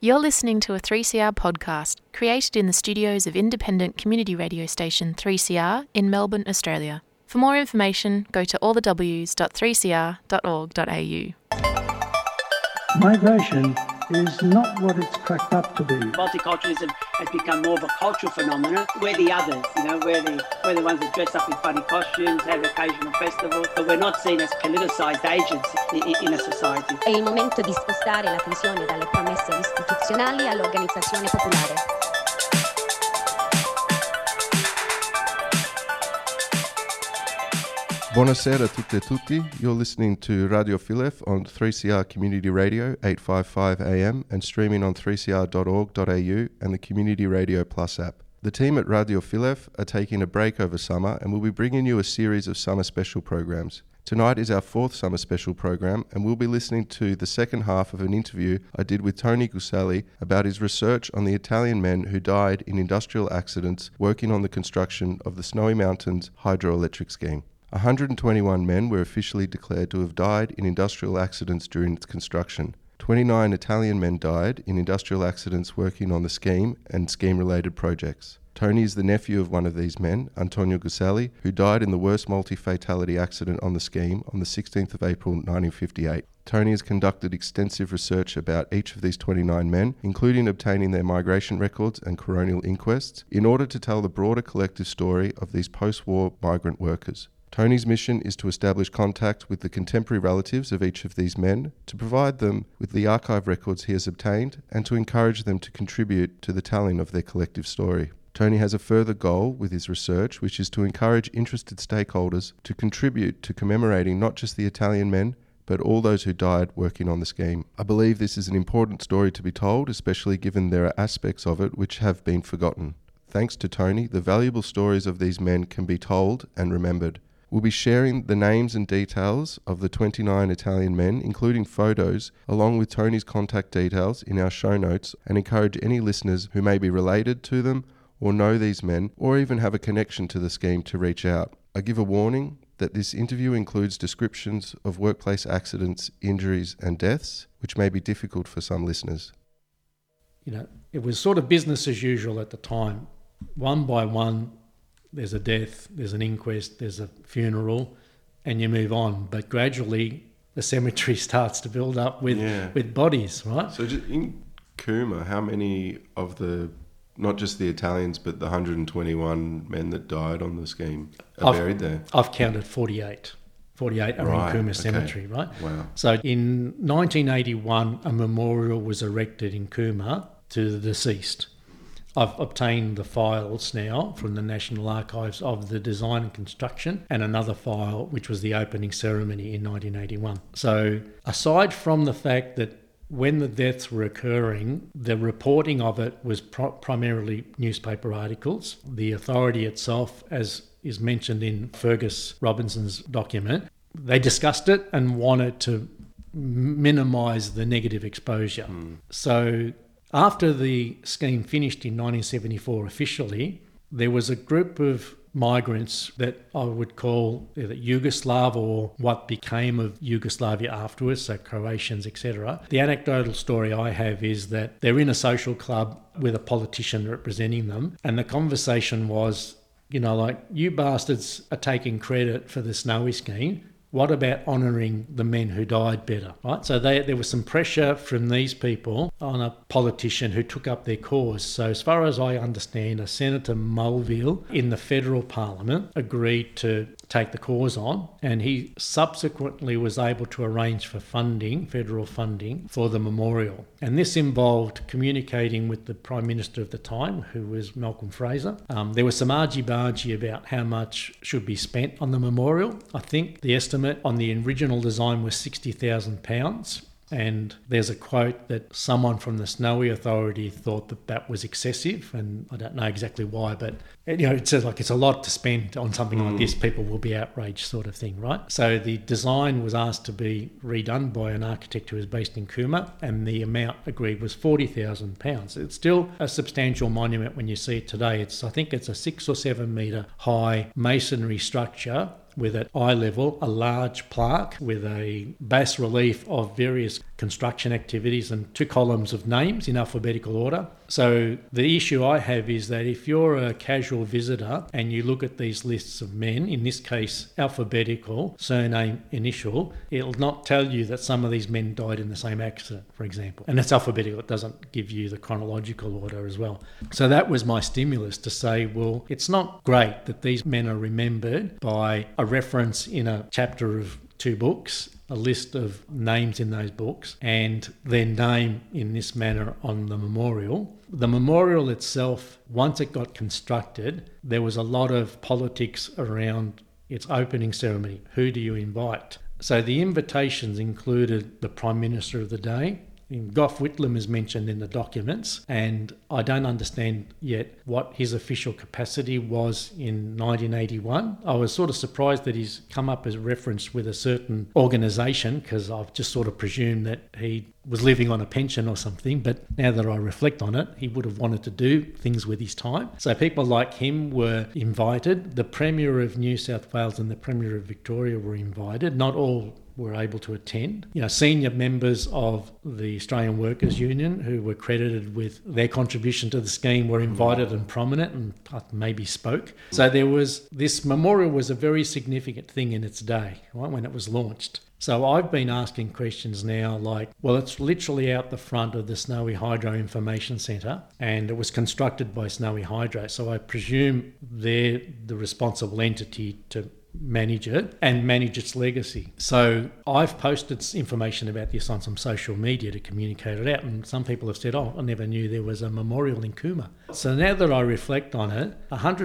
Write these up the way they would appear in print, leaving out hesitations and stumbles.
You're listening to a 3CR podcast created in the studios of independent community radio station 3CR in Melbourne, Australia. For more information, go to allthews.3cr.org.au. Migration is not what it's cracked up to be. Multiculturalism has become more of a cultural phenomenon. We're the others, we're the ones that dress up in funny costumes, have occasional festivals, but we're not seen as politicised agents in a society. È il momento di spostare l'attenzione dalle promesse istituzionali all'organizzazione popolare. Buonasera a tutte e tutti. You're listening to Radio Filef on 3CR Community Radio 855 AM and streaming on 3cr.org.au and the Community Radio Plus app. The team at Radio Filef are taking a break over summer and will be bringing you a series of summer special programs. Tonight is our fourth summer special program and we'll be listening to the second half of an interview I did with Tony Guselli about his research on the Italian men who died in industrial accidents working on the construction of the Snowy Mountains hydroelectric scheme. 121 men were officially declared to have died in industrial accidents during its construction. 29 Italian men died in industrial accidents working on the scheme and scheme-related projects. Tony is the nephew of one of these men, Antonio Guselli, who died in the worst multi-fatality accident on the scheme on the 16th of April 1958. Tony has conducted extensive research about each of these 29 men, including obtaining their migration records and coronial inquests, in order to tell the broader collective story of these post-war migrant workers. Tony's mission is to establish contact with the contemporary relatives of each of these men, to provide them with the archive records he has obtained, and to encourage them to contribute to the telling of their collective story. Tony has a further goal with his research, which is to encourage interested stakeholders to contribute to commemorating not just the Italian men, but all those who died working on the scheme. I believe this is an important story to be told, especially given there are aspects of it which have been forgotten. Thanks to Tony, the valuable stories of these men can be told and remembered. We'll be sharing the names and details of the 29 Italian men, including photos, along with Tony's contact details in our show notes, and encourage any listeners who may be related to them or know these men or even have a connection to the scheme to reach out. I give a warning that this interview includes descriptions of workplace accidents, injuries and deaths, which may be difficult for some listeners. It was sort of business as usual at the time. One by one, there's a death, there's an inquest, there's a funeral, and you move on. But gradually, the cemetery starts to build up with bodies, right? So just in Cooma, how many of the, not just the Italians, but the 121 men that died on the scheme are buried there? I've counted 48. 48 are in Cooma Cemetery, right? Wow. So in 1981, a memorial was erected in Cooma to the deceased. I've obtained the files now from the National Archives of the design and construction and another file which was the opening ceremony in 1981. So aside from the fact that when the deaths were occurring, the reporting of it was primarily newspaper articles. The authority itself, as is mentioned in Fergus Robinson's document, they discussed it and wanted to minimise the negative exposure. So after the scheme finished in 1974 officially, there was a group of migrants that I would call either Yugoslav or what became of Yugoslavia afterwards, so Croatians, etc. The anecdotal story I have is that they're in a social club with a politician representing them, and the conversation was, you bastards are taking credit for the Snowy scheme. What about honouring the men who died better, right? So there was some pressure from these people on a politician who took up their cause. So as far as I understand, Senator Mulville in the federal parliament agreed to take the cause on, and he subsequently was able to arrange for federal funding for the memorial. And this involved communicating with the Prime Minister of the time, who was Malcolm Fraser. There was some argy-bargy about how much should be spent on the memorial. I think the estimate on the original design was £60,000. And there's a quote that someone from the Snowy Authority thought that was excessive, and I don't know exactly why, but it says it's a lot to spend on something like this. People will be outraged, sort of thing, right? So the design was asked to be redone by an architect who was based in Cooma, and the amount agreed was £40,000. It's still a substantial monument when you see it today. I think it's a 6 or 7 metre high masonry structure with at eye level a large plaque with a bas relief of various construction activities and 2 columns of names in alphabetical order. So the issue I have is that if you're a casual visitor and you look at these lists of men, in this case alphabetical, surname, initial, it'll not tell you that some of these men died in the same accident, for example. And it's alphabetical, it doesn't give you the chronological order as well. So that was my stimulus to say, well, it's not great that these men are remembered by a reference in a chapter of 2 books, a list of names in those books, and their name in this manner on the memorial. The memorial itself, once it got constructed, there was a lot of politics around its opening ceremony. Who do you invite? So the invitations included the Prime Minister of the day. Gough Whitlam is mentioned in the documents, and I don't understand yet what his official capacity was in 1981. I was sort of surprised that he's come up as referenced with a certain organisation, because I've just sort of presumed that he was living on a pension or something, but now that I reflect on it, he would have wanted to do things with his time. So people like him were invited. The Premier of New South Wales and the Premier of Victoria were invited. Not all were able to attend. Senior members of the Australian Workers' Union who were credited with their contribution to the scheme were invited and prominent and maybe spoke. So this memorial was a very significant thing in its day, right, when it was launched. So I've been asking questions now like, well, it's literally out the front of the Snowy Hydro Information Centre, and it was constructed by Snowy Hydro. So I presume they're the responsible entity to manage it and manage its legacy. So I've posted information about this on some social media to communicate it out, and some people have said, oh, I never knew there was a memorial in Cooma. So now that I reflect on it,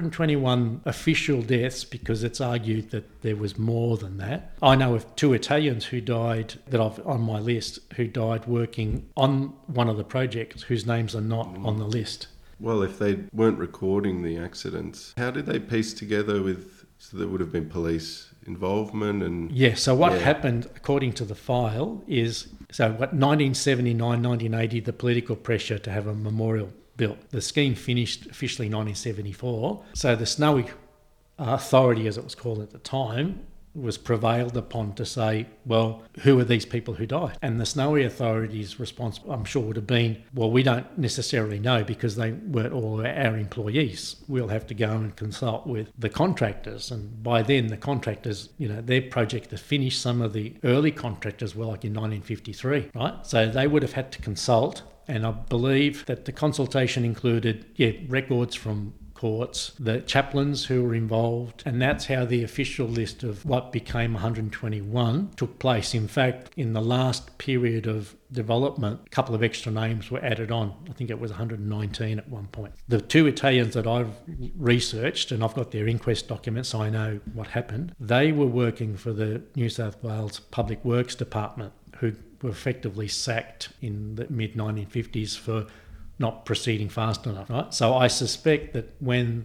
121 official deaths, because it's argued that there was more than that. I know of 2 Italians who died that I've on my list, who died working on one of the projects whose names are not on the list. Well, if they weren't recording the accidents, how did they piece together so there would have been police involvement and... Yeah, so what happened, according to the file, is... So 1979, 1980, the political pressure to have a memorial built. The scheme finished officially in 1974. So the Snowy Authority, as it was called at the time, was prevailed upon to say, well, who are these people who died? And the Snowy Authority's response, I'm sure, would have been, well, we don't necessarily know because they weren't all our employees. We'll have to go and consult with the contractors. And by then, the contractors, their project had finished. Some of the early contractors were like in 1953, right? So they would have had to consult. And I believe that the consultation included, records from courts, the chaplains who were involved, and that's how the official list of what became 121 took place. In fact, in the last period of development, a couple of extra names were added on. I think it was 119 at one point. The 2 Italians that I've researched, and I've got their inquest documents so I know what happened, they were working for the New South Wales Public Works Department, who were effectively sacked in the mid-1950s for not proceeding fast enough, right? So I suspect that when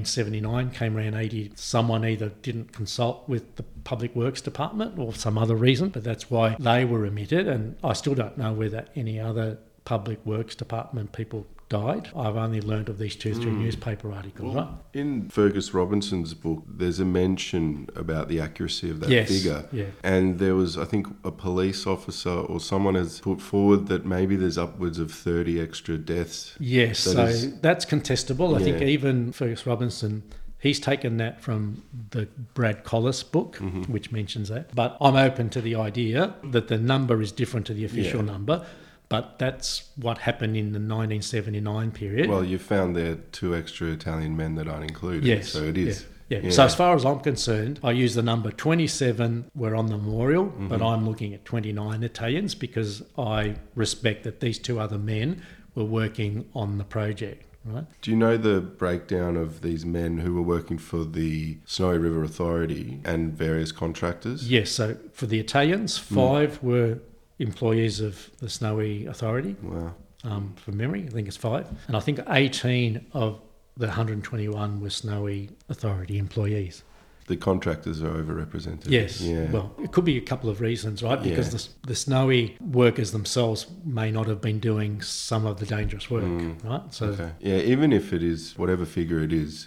1979 came around 80, someone either didn't consult with the Public Works Department or some other reason, but that's why they were omitted. And I still don't know whether any other Public Works Department people died. I've only learned of these 2-3 newspaper articles, right? In Fergus Robinson's book, there's a mention about the accuracy of that figure. Yeah. And there was, I think, a police officer or someone has put forward that maybe there's upwards of 30 extra deaths. Yes, that's contestable. I think even Fergus Robinson, he's taken that from the Brad Collis book, which mentions that. But I'm open to the idea that the number is different to the official number. But that's what happened in the 1979 period. Well, you found there 2 extra Italian men that aren't included. Yes. So it is. Yeah. So as far as I'm concerned, I use the number 27 were on the memorial, but I'm looking at 29 Italians because I respect that these 2 other men were working on the project. Right. Do you know the breakdown of these men who were working for the Snowy River Authority and various contractors? Yes. So for the Italians, 5 were employees of the Snowy Authority. Wow. From memory, I think it's 5. And I think 18 of the 121 were Snowy Authority employees. the contractors are overrepresented. Yes. Yeah. Well, it could be a couple of reasons, right? Because Yeah. the snowy workers themselves may not have been doing some of the dangerous work, right? So Okay. Yeah, even if it is, whatever figure it is,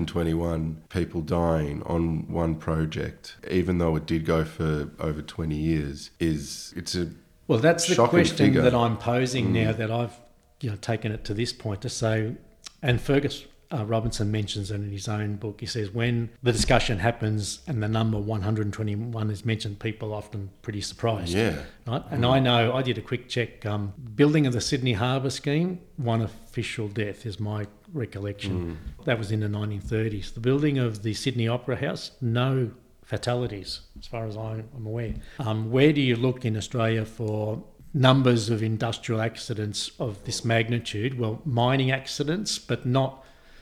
121 people dying on one project, even though it did go for over 20 years, it's a well, that's the shocking question figure. that I'm posing now that I've taken it to this point to say, and Fergus Robinson mentions it in his own book. He says when the discussion happens and the number 121 is mentioned, people are often pretty surprised. Yeah. Right? And I know, I did a quick check, building of the Sydney Harbour Scheme, one official death is my recollection. That was in the 1930s. The building of the Sydney Opera House, no fatalities, as far as I'm aware. Where do you look in Australia for numbers of industrial accidents of this magnitude? Well, mining accidents, but not,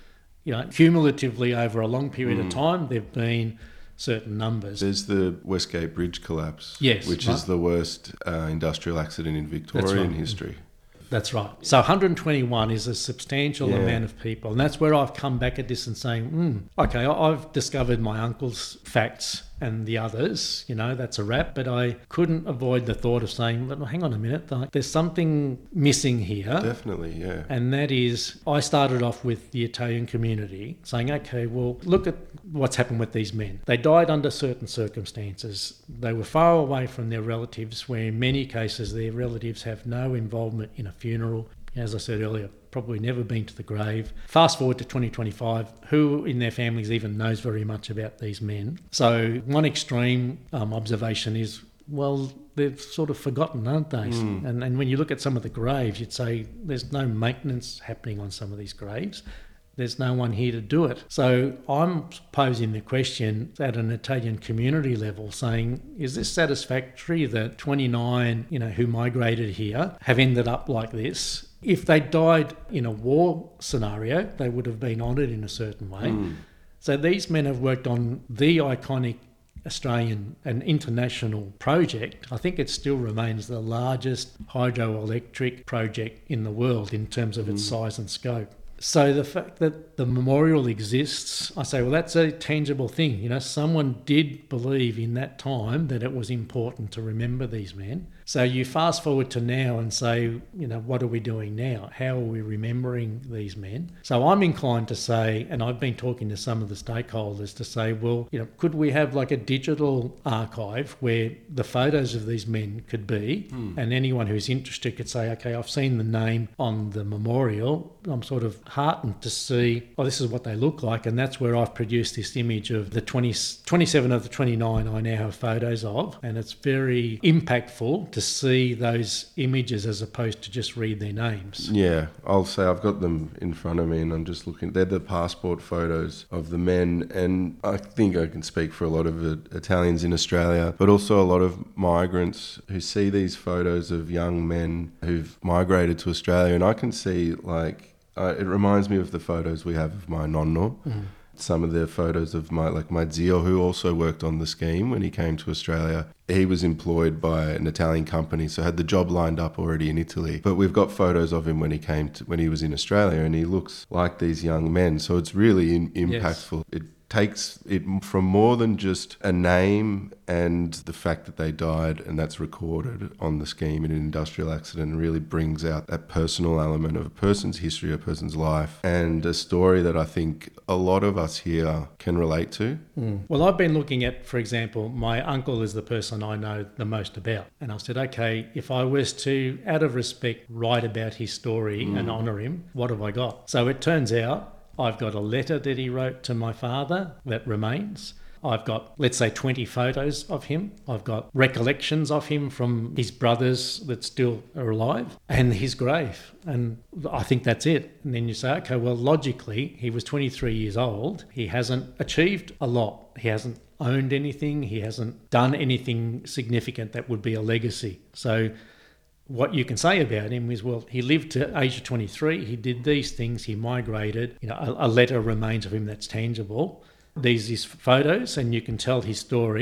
cumulatively over a long period of time, there have been certain numbers. There's the Westgate Bridge collapse, Yes, which right. is the worst industrial accident in Victorian history. That's right. So 121 is a substantial amount of people. And that's where I've come back at this and saying, okay, I've discovered my uncle's facts and the others, that's a wrap. But I couldn't avoid the thought of saying, well, hang on a minute, there's something missing here. Definitely, yeah. And that is, I started off with the Italian community saying, okay, well, look at what's happened with these men. They died under certain circumstances. They were far away from their relatives, where in many cases their relatives have no involvement in a funeral. As I said earlier, probably never been to the grave. Fast forward to 2025, who in their families even knows very much about these men? So one extreme observation is, well, they've sort of forgotten, aren't they? And when you look at some of the graves, you'd say there's no maintenance happening on some of these graves. There's no one here to do it. So I'm posing the question at an Italian community level saying, is this satisfactory that 29, who migrated here have ended up like this? If they died in a war scenario, they would have been honoured in a certain way. So these men have worked on the iconic Australian and international project. I think it still remains the largest hydroelectric project in the world in terms of its size and scope. So the fact that the memorial exists, I say, well, that's a tangible thing. Someone did believe in that time that it was important to remember these men. So you fast forward to now and say, what are we doing now? How are we remembering these men? So I'm inclined to say, and I've been talking to some of the stakeholders to say, well, could we have like a digital archive where the photos of these men could be, and anyone who's interested could say, okay, I've seen the name on the memorial. I'm sort of heartened to see, this is what they look like. And that's where I've produced this image of the 27 of the 29 I now have photos of. And it's very impactful to see those images as opposed to just read their names. Yeah, I'll say I've got them in front of me and I'm just looking. They're the passport photos of the men, and I think I can speak for a lot of Italians in Australia, but also a lot of migrants who see these photos of young men who've migrated to Australia, and I can see it reminds me of the photos we have of my nonno. Some of the photos of my zio, who also worked on the scheme when he came to Australia. He was employed by an Italian company, so had the job lined up already in Italy. But we've got photos of him when he was in Australia, and he looks like these young men. So it's really impactful. Yes. It takes it from more than just a name and the fact that they died and that's recorded on the scheme in an industrial accident, and really brings out that personal element of a person's history, a person's life, and a story that I think a lot of us here can relate to. Well, I've been looking at, for example, my uncle is the person I know the most about. And I said, okay, if I was to, out of respect, write about his story and honour him, what have I got? So it turns out I've got a letter that he wrote to my father that remains. I've got, let's say, 20 photos of him. I've got recollections of him from his brothers that still are alive, and his grave. And I think that's it. And then you say, okay, well, logically, he was 23 years old. He hasn't achieved a lot. He hasn't owned anything. He hasn't done anything significant that would be a legacy. So what you can say about him is, well, he lived to age of 23, he did these things, he migrated, a letter remains of him that's tangible. These photos, and you can tell his story,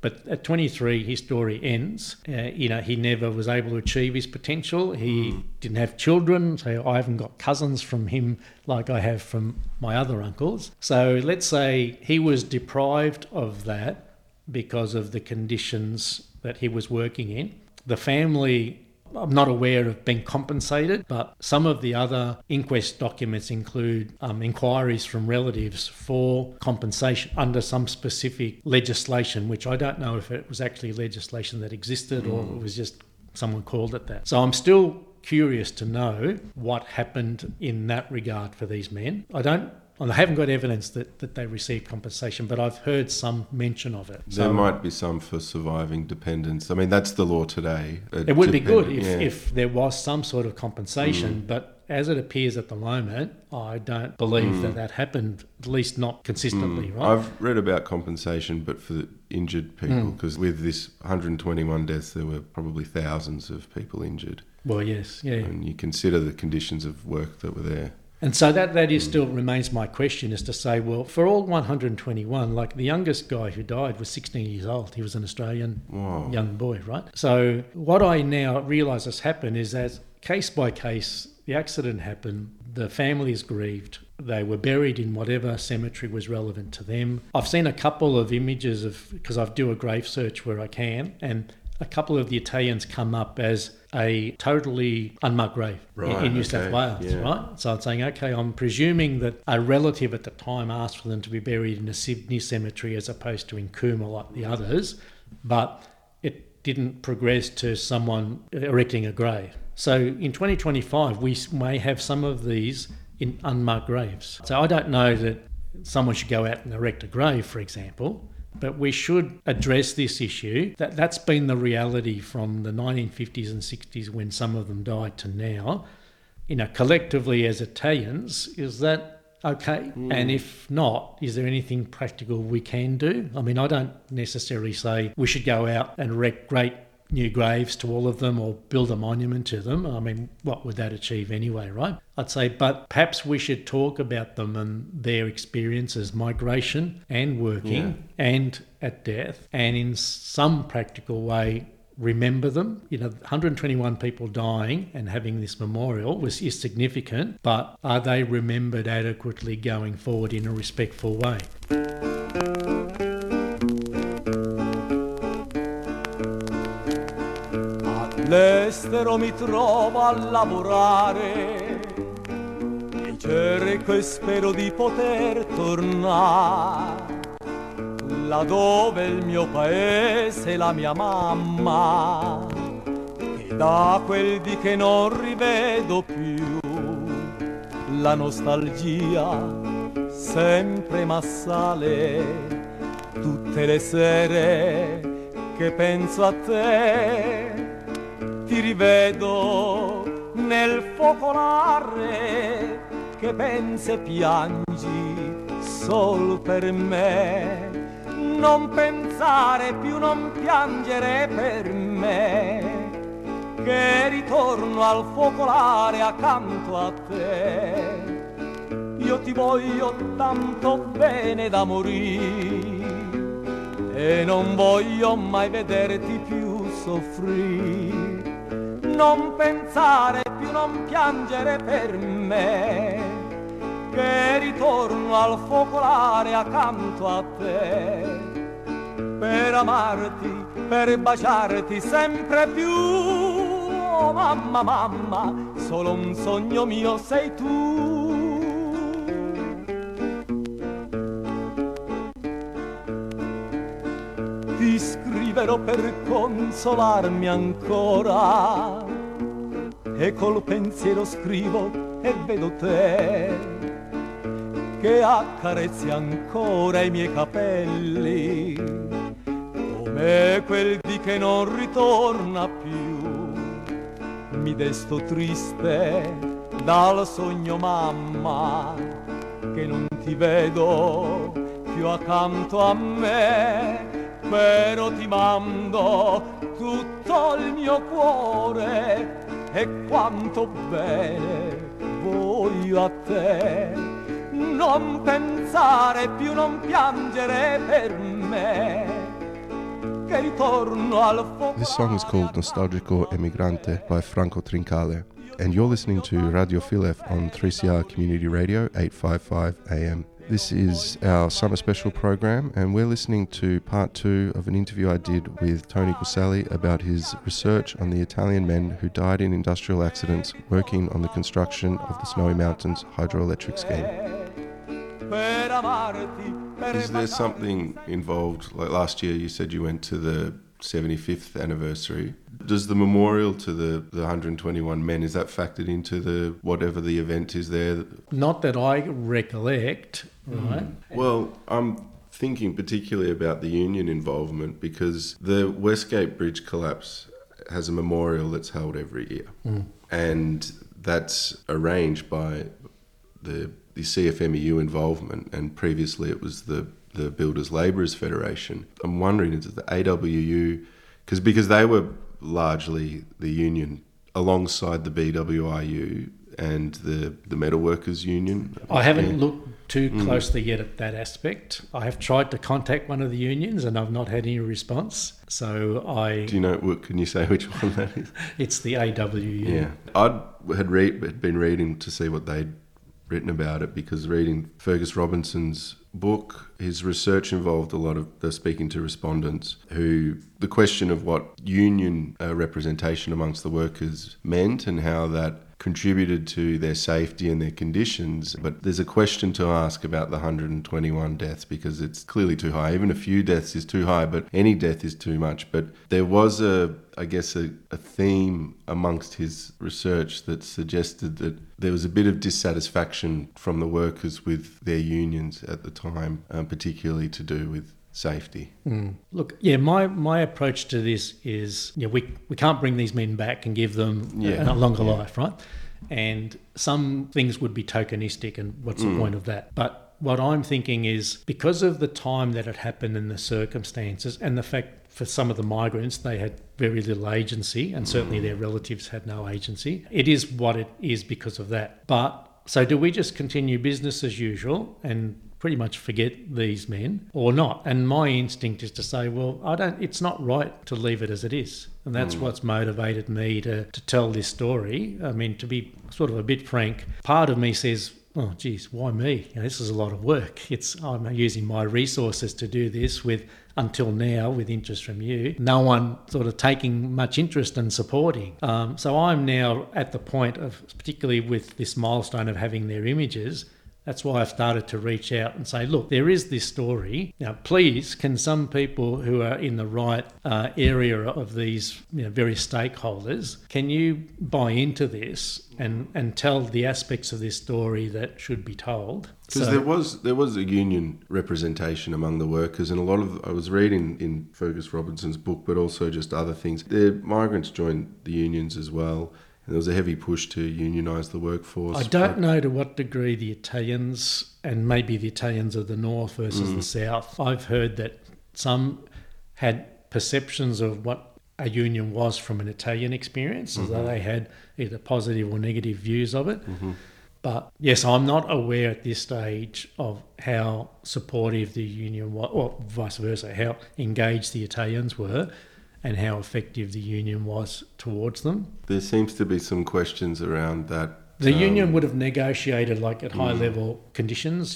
But at 23, his story ends. He never was able to achieve his potential. He didn't have children, so I haven't got cousins from him like I have from my other uncles. So let's say he was deprived of that because of the conditions that he was working in. The family, I'm not aware of being compensated, but some of the other inquest documents include inquiries from relatives for compensation under some specific legislation, which I don't know if it was actually legislation that existed or it was just someone called it that. So I'm still curious to know what happened in that regard for these men. I haven't got evidence that they received compensation, but I've heard some mention of it. There might be some for surviving dependents. I mean, that's the law today. It would be good if there was some sort of compensation, but as it appears at the moment, I don't believe that happened, at least not consistently, right? I've read about compensation, but for the injured people, because with this 121 deaths, there were probably thousands of people injured. Well, yes, yeah. And you consider the conditions of work that were there. And so that is still remains my question, is to say, well, for all 121, like the youngest guy who died was 16 years old. He was an Australian young boy, right? So what I now realise has happened is that case by case, the accident happened, the family is grieved, they were buried in whatever cemetery was relevant to them. I've seen a couple of images because I do a grave search where I can, and a couple of the Italians come up as a totally unmarked grave in New South Wales, right? So I'm saying, okay, I'm presuming that a relative at the time asked for them to be buried in a Sydney cemetery as opposed to in Cooma like the others, but it didn't progress to someone erecting a grave. So in 2025, we may have some of these in unmarked graves. So I don't know that someone should go out and erect a grave, for example, but we should address this issue. That's been the reality from the 1950s and 60s when some of them died to now. Collectively as Italians, is that okay? And if not, is there anything practical we can do? I mean, I don't necessarily say we should go out and erect great new graves to all of them or build a monument to them. I mean, what would that achieve anyway, right? I'd say, but perhaps we should talk about them and their experiences, migration and working and at death, and in some practical way remember them. 121 people dying and having this memorial is significant, but are they remembered adequately going forward in a respectful way? All'estero mi trovo a lavorare e cerco e spero di poter tornare laddove il mio paese e la mia mamma, e da quel dì che non rivedo più la nostalgia sempre m'assale tutte le sere che penso a te. Ti rivedo nel focolare che pensi e piangi solo per me. Non pensare più, non piangere per me, che ritorno al focolare accanto a te. Io ti voglio tanto bene da morire e non voglio mai vederti più soffrire. Non pensare più, non piangere per me, che ritorno al focolare accanto a te, per amarti, per baciarti sempre più. Oh mamma, mamma, solo un sogno mio sei tu. Ti scriverò per consolarmi ancora, e col pensiero scrivo e vedo te che accarezzi ancora i miei capelli, come quel dì che non ritorna più. Mi desto triste dal sogno, mamma, che non ti vedo più accanto a me. Però ti mando tutto il mio cuore e quanto bene voglio a te. Non pensare più, non piangere per me, che ritorno al focolare. This song is called Nostalgico Emigrante by Franco Trincale, and you're listening to Radio Filef on 3CR Community Radio 855 AM. This is our summer special program, and we're listening to part 2 of an interview I did with Tony Coselli about his research on the Italian men who died in industrial accidents working on the construction of the Snowy Mountains hydroelectric scheme. Is there something involved, like last year you said you went to the 75th anniversary. Does the memorial to the 121 men, is that factored into the whatever the event is there? Not that I recollect, right? Well, I'm thinking particularly about the union involvement because the Westgate Bridge collapse has a memorial that's held every year. And that's arranged by the CFMEU involvement, and previously it was the Builders Labourers Federation. I'm wondering, is it the AWU, because they were largely the union alongside the BWIU and the Metalworkers Union? I haven't looked too closely yet at that aspect. I have tried to contact one of the unions and I've not had any response. So Do you know, can you say which one that is? It's the AWU. Yeah. I had been reading to see what they'd written about it, because reading Fergus Robinson's book, his research involved a lot of speaking to respondents who the question of what union representation amongst the workers meant and how that contributed to their safety and their conditions. But there's a question to ask about the 121 deaths, because it's clearly too high. Even a few deaths is too high, but any death is too much. But there was a theme amongst his research that suggested that there was a bit of dissatisfaction from the workers with their unions at the time, particularly to do with safety. Look, my approach to this is, we can't bring these men back and give them a longer life, right? And some things would be tokenistic, and what's the point of that? But what I'm thinking is, because of the time that it happened and the circumstances, and the fact for some of the migrants, they had very little agency, and certainly their relatives had no agency. It is what it is because of that. But so do we just continue business as usual and pretty much forget these men, or not? And my instinct is to say, well, it's not right to leave it as it is. And that's what's motivated me to tell this story. I mean, to be sort of a bit frank, part of me says, oh, geez, why me? This is a lot of work. I'm using my resources to do this until now, with interest from you, no one sort of taking much interest and supporting. So I'm now at the point of, particularly with this milestone of having their images, that's why I've started to reach out and say, look, there is this story. Now, please, can some people who are in the right area of these various stakeholders, can you buy into this and tell the aspects of this story that should be told? Because there was a union representation among the workers, and I was reading in Fergus Robinson's book, but also just other things. The migrants joined the unions as well. And there was a heavy push to unionise the workforce. I don't know to what degree the Italians, and maybe the Italians of the north versus the south, I've heard that some had perceptions of what a union was from an Italian experience, as though they had either positive or negative views of it. But yes, I'm not aware at this stage of how supportive the union was, or vice versa, how engaged the Italians were, and how effective the union was towards them. There seems to be some questions around that. The union would have negotiated at high level conditions,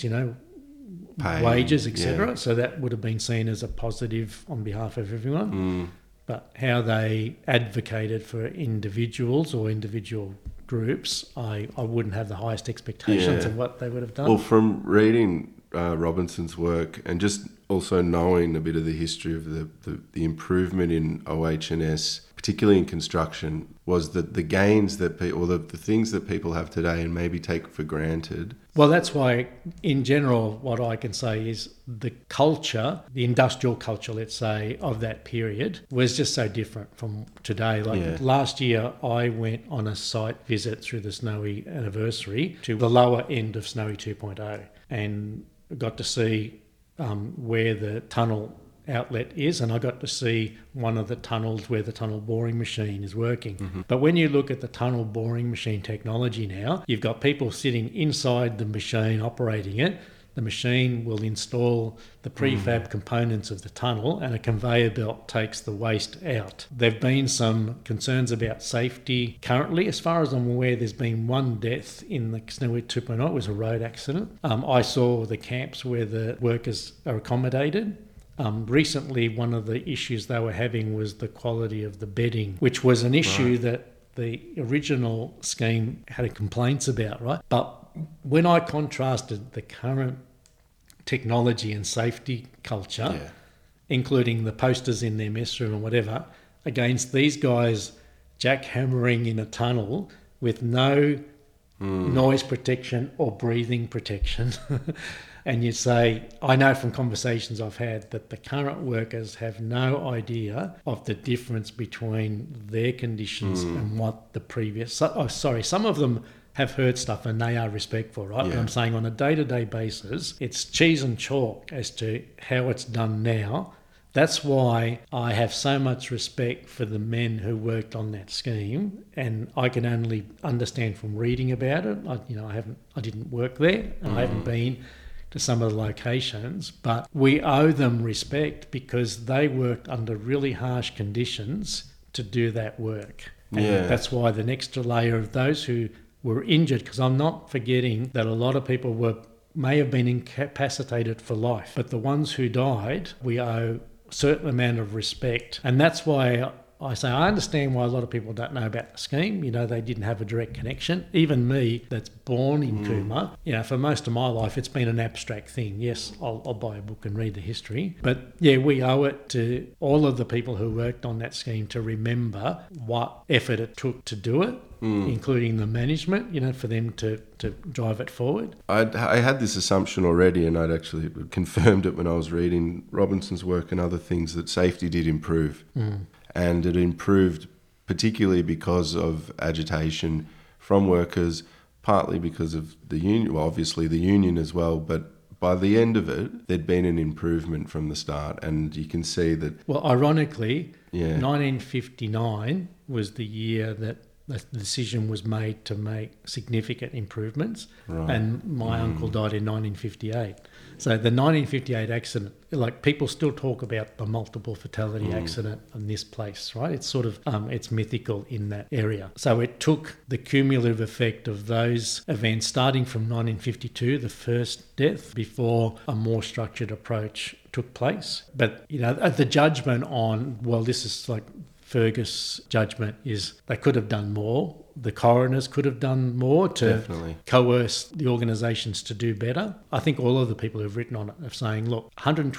pay, wages, etc. Yeah. So that would have been seen as a positive on behalf of everyone. But how they advocated for individuals or individual groups, I wouldn't have the highest expectations of what they would have done. Well, from reading Robinson's work and just also knowing a bit of the history of the improvement in OH&S, particularly in construction, was that the gains that the things that people have today and maybe take for granted. Well, that's why, in general, what I can say is the culture, the industrial culture, let's say, of that period was just so different from today. Last year, I went on a site visit through the Snowy anniversary to the lower end of Snowy 2.0 and got to see where the tunnel outlet is, and I got to see one of the tunnels where the tunnel boring machine is working. But when you look at the tunnel boring machine technology now, you've got people sitting inside the machine operating it, the machine will install the prefab components of the tunnel and a conveyor belt takes the waste out. There have been some concerns about safety. Currently, as far as I'm aware, there's been one death in the Snowy 2.0. It was a road accident. I saw the camps where the workers are accommodated. Recently, one of the issues they were having was the quality of the bedding, which was an issue that the original scheme had complaints about, right? But when I contrasted the current technology and safety culture, including the posters in their mess room and whatever, against these guys jackhammering in a tunnel with no noise protection or breathing protection, and you say, I know from conversations I've had that the current workers have no idea of the difference between their conditions and what the previous... some of them have heard stuff and they are respectful, right? But I'm saying on a day-to-day basis, it's cheese and chalk as to how it's done now. That's why I have so much respect for the men who worked on that scheme, and I can only understand from reading about it. I didn't work there, and I haven't been to some of the locations, but we owe them respect because they worked under really harsh conditions to do that work. And that's why the next layer of those who were injured, because I'm not forgetting that a lot of people may have been incapacitated for life, but the ones who died, we owe a certain amount of respect. And that's why I say I understand why a lot of people don't know about the scheme. They didn't have a direct connection. Even me, that's born in Cooma, for most of my life, it's been an abstract thing. Yes, I'll buy a book and read the history. But yeah, we owe it to all of the people who worked on that scheme to remember what effort it took to do it, including the management, for them to drive it forward. I had this assumption already, and I'd actually confirmed it when I was reading Robinson's work and other things, that safety did improve. And it improved particularly because of agitation from workers, partly because of the union, well, obviously the union as well, but by the end of it, there'd been an improvement from the start, and you can see that... Well, ironically, 1959 was the year that the decision was made to make significant improvements, and my uncle died in 1958. So the 1958 accident, people still talk about the multiple fatality accident in this place, right? It's sort of, it's mythical in that area. So it took the cumulative effect of those events, starting from 1952, the first death, before a more structured approach took place. But, the judgment on, this is Fergus' judgment is they could have done more. The coroners could have done more to coerce the organisations to do better. I think all of the people who've written on it are saying, look,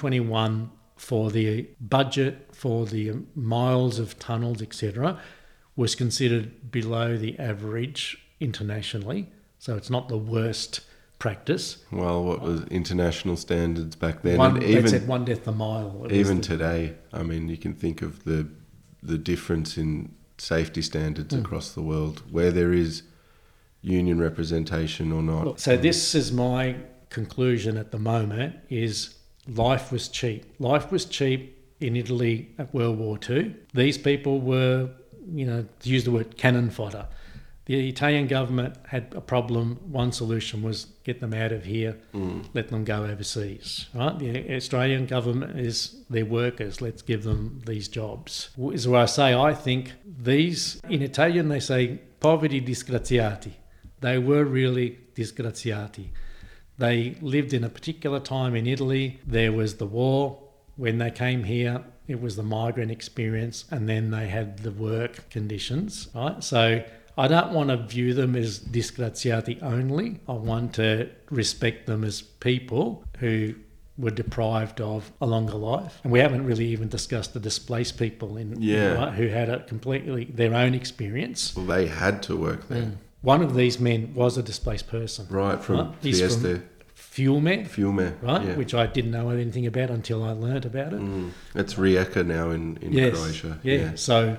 121 for the budget, for the miles of tunnels, etc., was considered below the average internationally. So it's not the worst practice. Well, what was international standards back then? They said one death a mile. Even today, I mean, you can think of the difference in safety standards across the world, where there is union representation or not. So this is my conclusion at the moment, is life was cheap. Life was cheap in Italy at World War II. These people were, to use the word cannon fodder. The Italian government had a problem. One solution was get them out of here, let them go overseas. Right? The Australian government is their workers. Let's give them these jobs. Is where I say I think these, in Italian they say poveri disgraziati. They were really disgraziati. They lived in a particular time in Italy. There was the war. When they came here, it was the migrant experience, and then they had the work conditions. Right? So I don't want to view them as disgraziati only. I want to respect them as people who were deprived of a longer life. And we haven't really even discussed the displaced people who had a completely their own experience. Well, they had to work there. One of these men was a displaced person. Right, from Fiume. Fiume, right? Which I didn't know anything about until I learnt about it. It's Rijeka now in Croatia. Yeah.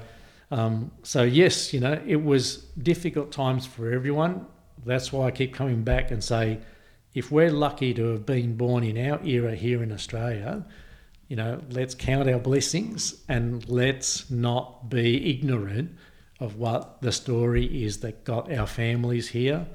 So yes, it was difficult times for everyone. That's why I keep coming back and say, if we're lucky to have been born in our era here in Australia, let's count our blessings and let's not be ignorant of what the story is that got our families here.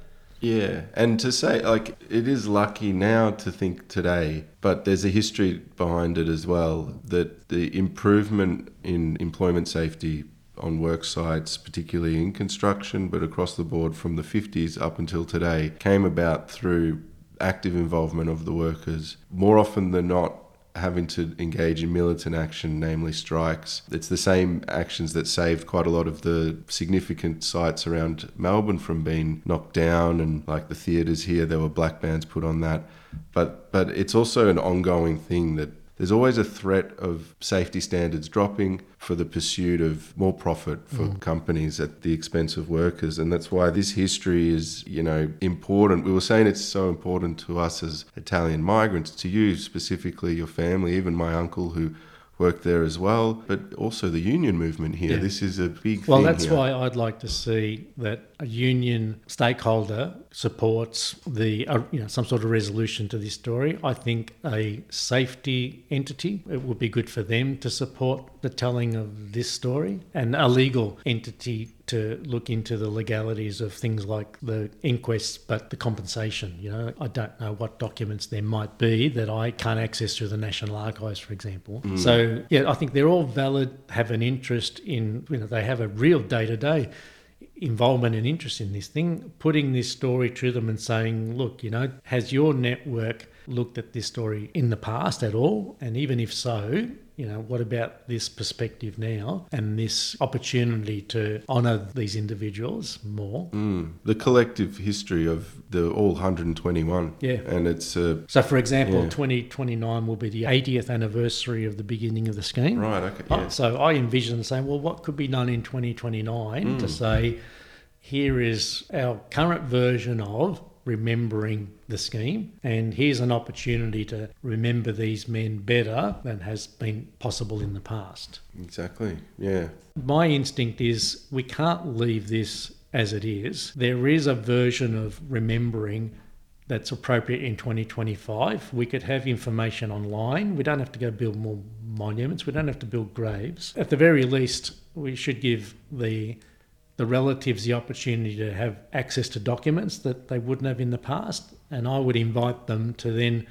Yeah, and to say, like, it is lucky now to think today, but there's a history behind it as well, that the improvement in employment safety on work sites, particularly in construction, but across the board from the 50s up until today, came about through active involvement of the workers. More often than not, having to engage in militant action, namely strikes. It's the same actions that saved quite a lot of the significant sites around Melbourne from being knocked down, and like the theatres here, there were black bands put on that. But it's also an ongoing thing that there's always a threat of safety standards dropping for the pursuit of more profit for companies at the expense of workers. And that's why this history is, important. We were saying it's so important to us as Italian migrants, to you specifically, your family, even my uncle who worked there as well, but also the union movement here. Yeah. This is a big thing. Well, that's why I'd like to see that a union stakeholder supports the some sort of resolution to this story. I think a safety entity, it would be good for them to support the telling of this story, and a legal entity to look into the legalities of things like the inquests, but the compensation. I don't know what documents there might be that I can't access through the National Archives, for example. So, I think they're all valid, have an interest in, they have a real day-to-day involvement and interest in this thing, putting this story to them and saying, look, has your network looked at this story in the past at all? And even if so, what about this perspective now and this opportunity to honour these individuals more? The collective history of the all 121. Yeah. And it's... So, for example, 2029 will be the 80th anniversary of the beginning of the scheme. Right, okay. Yeah. So I envision saying, well, what could be done in 2029 to say, here is our current version of remembering the scheme, and here's an opportunity to remember these men better than has been possible in the past. Exactly, yeah. My instinct is we can't leave this as it is. There is a version of remembering that's appropriate in 2025. We could have information online. We don't have to go build more monuments. We don't have to build graves. At the very least, we should give the relatives the opportunity to have access to documents that they wouldn't have in the past. And I would invite them to then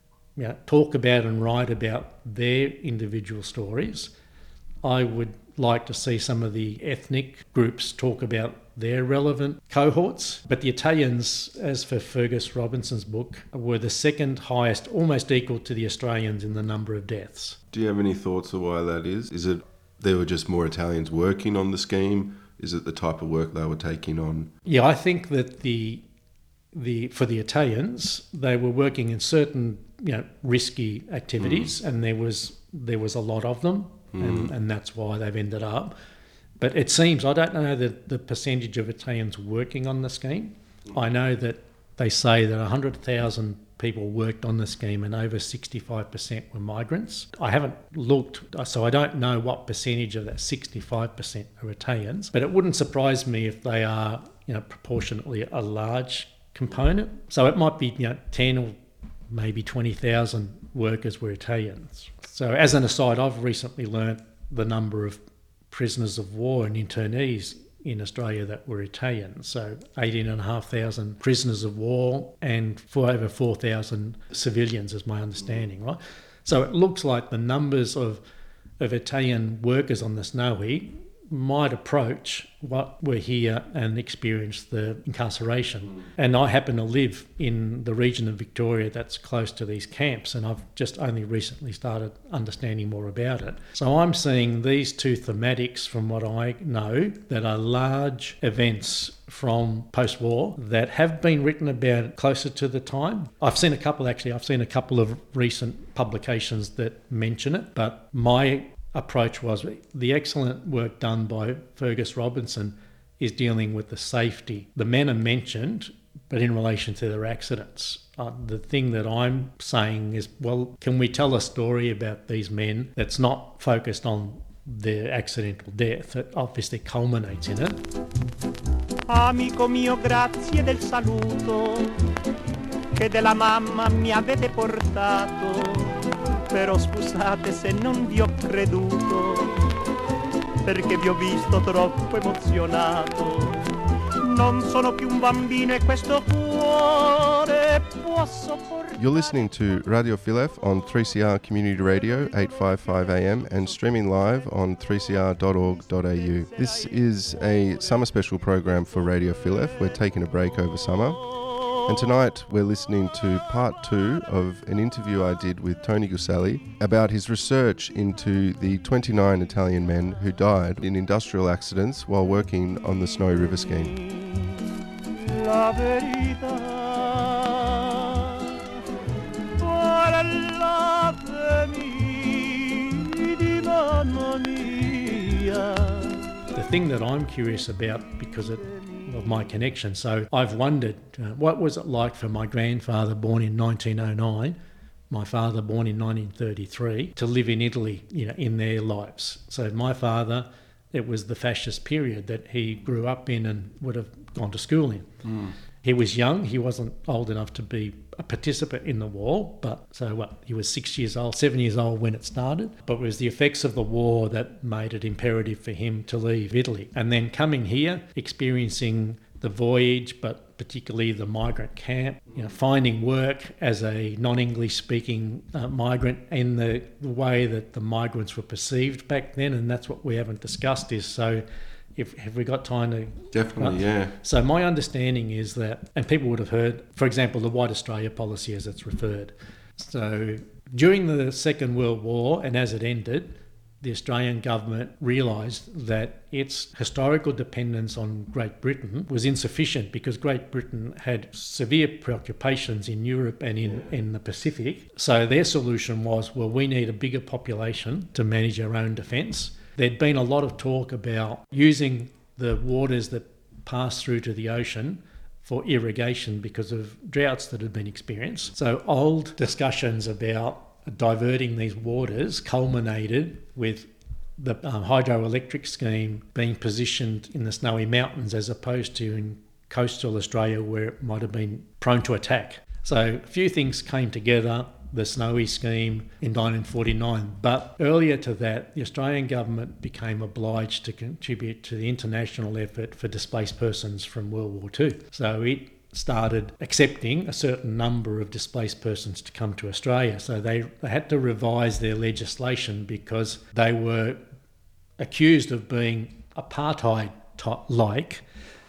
talk about and write about their individual stories. I would like to see some of the ethnic groups talk about their relevant cohorts. But the Italians, as for Fergus Robinson's book, were the second highest, almost equal to the Australians in the number of deaths. Do you have any thoughts of why that is? Is it there were just more Italians working on the scheme? Is it the type of work they were taking on? Yeah, I think that for the Italians, they were working in certain risky activities, and there was a lot of them, and that's why they've ended up. But it seems, I don't know the percentage of Italians working on the scheme. I know that they say that 100,000 people worked on the scheme and over 65% were migrants. I haven't looked, so I don't know what percentage of that 65% are Italians, but it wouldn't surprise me if they are, proportionately a large component. So it might be, 10 or maybe 20,000 workers were Italians. So as an aside, I've recently learnt the number of prisoners of war and internees in Australia that were Italian. So 18,500 prisoners of war and over 4,000 civilians is my understanding, right? So it looks like the numbers of Italian workers on the Snowy might approach what were here and experienced the incarceration. And I happen to live in the region of Victoria that's close to these camps, and I've just only recently started understanding more about it. So I'm seeing these two thematics from what I know that are large events from post-war that have been written about closer to the time. I've seen a couple of recent publications that mention it, but my approach was the excellent work done by Fergus Robinson is dealing with the safety. The men are mentioned, but in relation to their accidents. The thing that I'm saying is, well, can we tell a story about these men that's not focused on their accidental death? It obviously culminates in it. Amico mio, grazie del saluto che della mamma mi avete portato. Però scusate se non vi ho creduto, perché vi ho visto troppo emozionato. non sono più un bambino e questo cuore può sopportare. You're listening to Radio Filef on 3CR Community Radio, 855 AM, and streaming live on 3cr.org.au. This is a summer special program for Radio Filef. We're taking a break over summer. And tonight we're listening to part 2 of an interview I did with Tony Guselli about his research into the 29 Italian men who died in industrial accidents while working on the Snowy River scheme. La verità, di mamma mia. The thing that I'm curious about because of my connection, so I've wondered what was it like for my grandfather born in 1909, my father born in 1933, to live in Italy, in their lives. So my father, it was the fascist period that he grew up in and would have gone to school in. He was young, he wasn't old enough to be a participant in the war, but he was 7 years old when it started, but it was the effects of the war that made it imperative for him to leave Italy. And then coming here, experiencing the voyage, but particularly the migrant camp, finding work as a non-English speaking migrant in the way that the migrants were perceived back then, and that's what we haven't discussed is have we got time to... Definitely, yeah. So my understanding is that, and people would have heard, for example, the White Australia policy as it's referred. So during the Second World War and as it ended, the Australian government realised that its historical dependence on Great Britain was insufficient because Great Britain had severe preoccupations in Europe and in the Pacific. So their solution was, we need a bigger population to manage our own defence. There'd been a lot of talk about using the waters that pass through to the ocean for irrigation because of droughts that had been experienced. So old discussions about diverting these waters culminated with the hydroelectric scheme being positioned in the Snowy Mountains as opposed to in coastal Australia where it might have been prone to attack. So a few things came together. The Snowy scheme in 1949. But earlier to that, the Australian government became obliged to contribute to the international effort for displaced persons from World War II. So it started accepting a certain number of displaced persons to come to Australia. So they had to revise their legislation because they were accused of being apartheid-like.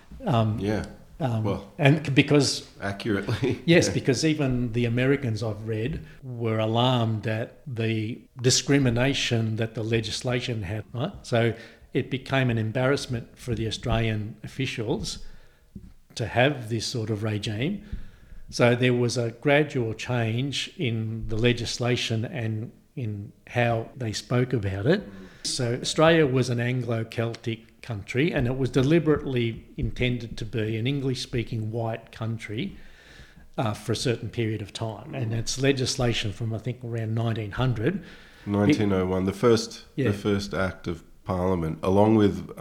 And because... Accurately. Yes, because even the Americans I've read were alarmed at the discrimination that the legislation had, right? So it became an embarrassment for the Australian officials to have this sort of regime. So there was a gradual change in the legislation and in how they spoke about it. So Australia was an Anglo-Celtic country and it was deliberately intended to be an English-speaking white country for a certain period of time. And it's legislation from, I think, around 1900. 1901, the first Act of Parliament, along with,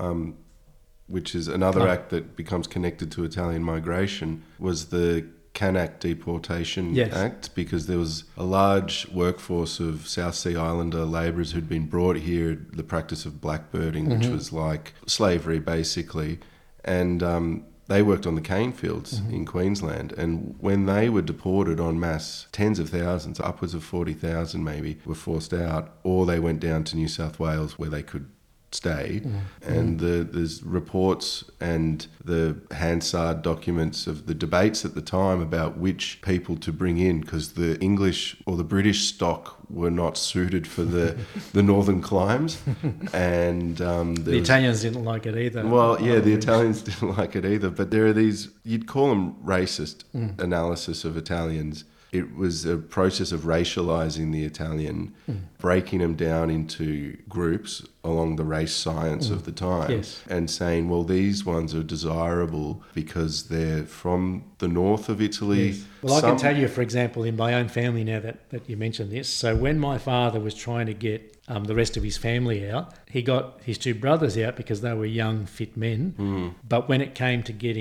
which is another act that becomes connected to Italian migration, was the Canac Deportation Act, because there was a large workforce of South Sea Islander labourers who'd been brought here, the practice of blackbirding, which was like slavery basically, and they worked on the cane fields in Queensland, and when they were deported en masse, tens of thousands, upwards of 40,000 maybe, were forced out, or they went down to New South Wales where they could stay. And there's reports and the Hansard documents of the debates at the time about which people to bring in, because the English or the British stock were not suited for the northern climes, and the Italians didn't like it either. Well, yeah, the Italians didn't like it either, but there are these, you'd call them racist analysis of Italians. It was a process of racialising the Italian, breaking them down into groups along the race science of the time, and saying, well, these ones are desirable because they're from the north of Italy. Yes. Well, I can tell you, for example, in my own family now that you mentioned this, so when my father was trying to get the rest of his family out, he got his two brothers out because they were young, fit men. But when it came to getting his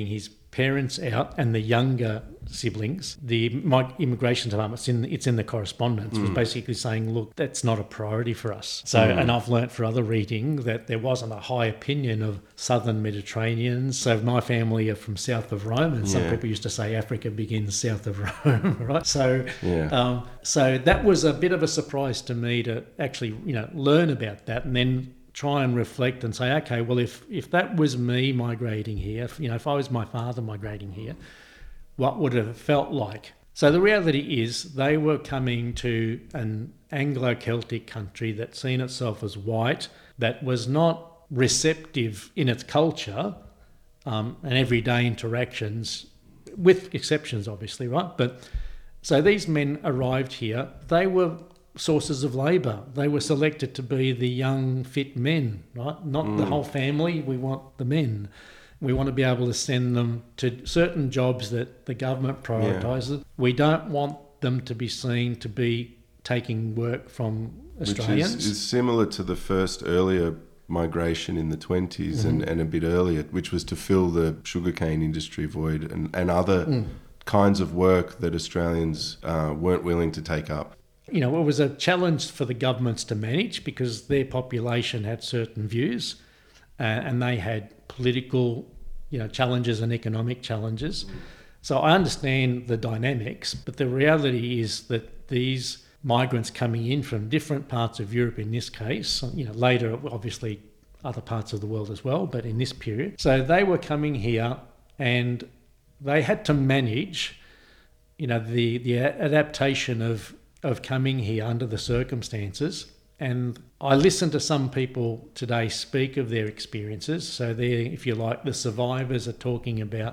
parents out and the younger siblings, the immigration department, it's in the correspondence, was basically saying, look, that's not a priority for us. So, and I've learnt for other reading that there wasn't a high opinion of southern Mediterraneans. So my family are from south of Rome, and some people used to say Africa begins south of Rome, right? So, so that was a bit of a surprise to me to actually, learn about that and then try and reflect and say, okay, well, if that was me migrating here, if I was my father migrating here, what would it have felt like? So the reality is they were coming to an Anglo-Celtic country that seen itself as white, that was not receptive in its culture and everyday interactions, with exceptions obviously, right? But so these men arrived here, they were sources of labour. They were selected to be the young, fit men, right? Not the whole family, we want the men. We want to be able to send them to certain jobs that the government prioritises. Yeah. We don't want them to be seen to be taking work from Australians. Which is similar to the first earlier migration in the 20s and a bit earlier, which was to fill the sugarcane industry void and other kinds of work that Australians weren't willing to take up. It was a challenge for the governments to manage because their population had certain views and they had political, challenges and economic challenges. So I understand the dynamics, but the reality is that these migrants coming in from different parts of Europe in this case, later obviously other parts of the world as well, but in this period. So they were coming here and they had to manage, the adaptation of coming here under the circumstances. And I listen to some people today speak of their experiences. So they're, if you like, the survivors are talking about,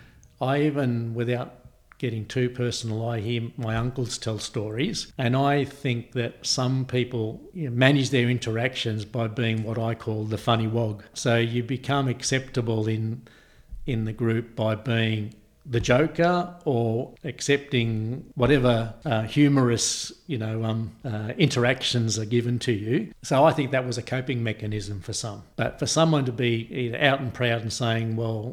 without getting too personal, I hear my uncles tell stories. And I think that some people manage their interactions by being what I call the funny wog. So you become acceptable in the group by being the joker or accepting whatever humorous, interactions are given to you. So I think that was a coping mechanism for some. But for someone to be either out and proud and saying, well,